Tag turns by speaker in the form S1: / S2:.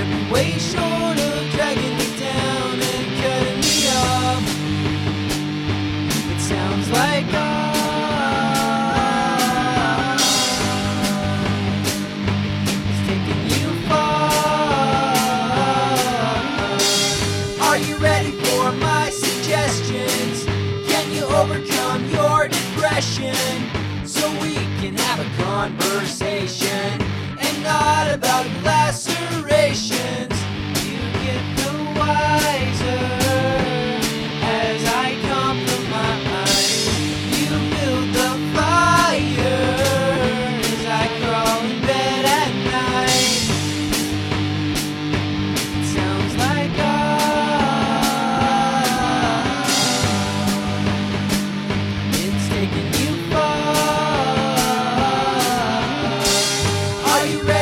S1: be way short of dragging me down and cutting me off. It sounds like it's taking you far. Are you ready for my suggestions? Can you overcome your depression so we can have a conversation and not about lacerations? You get the wiser as I compromise. You build the fire as I crawl in bed at night. It sounds like it's taking you far. Are you ready?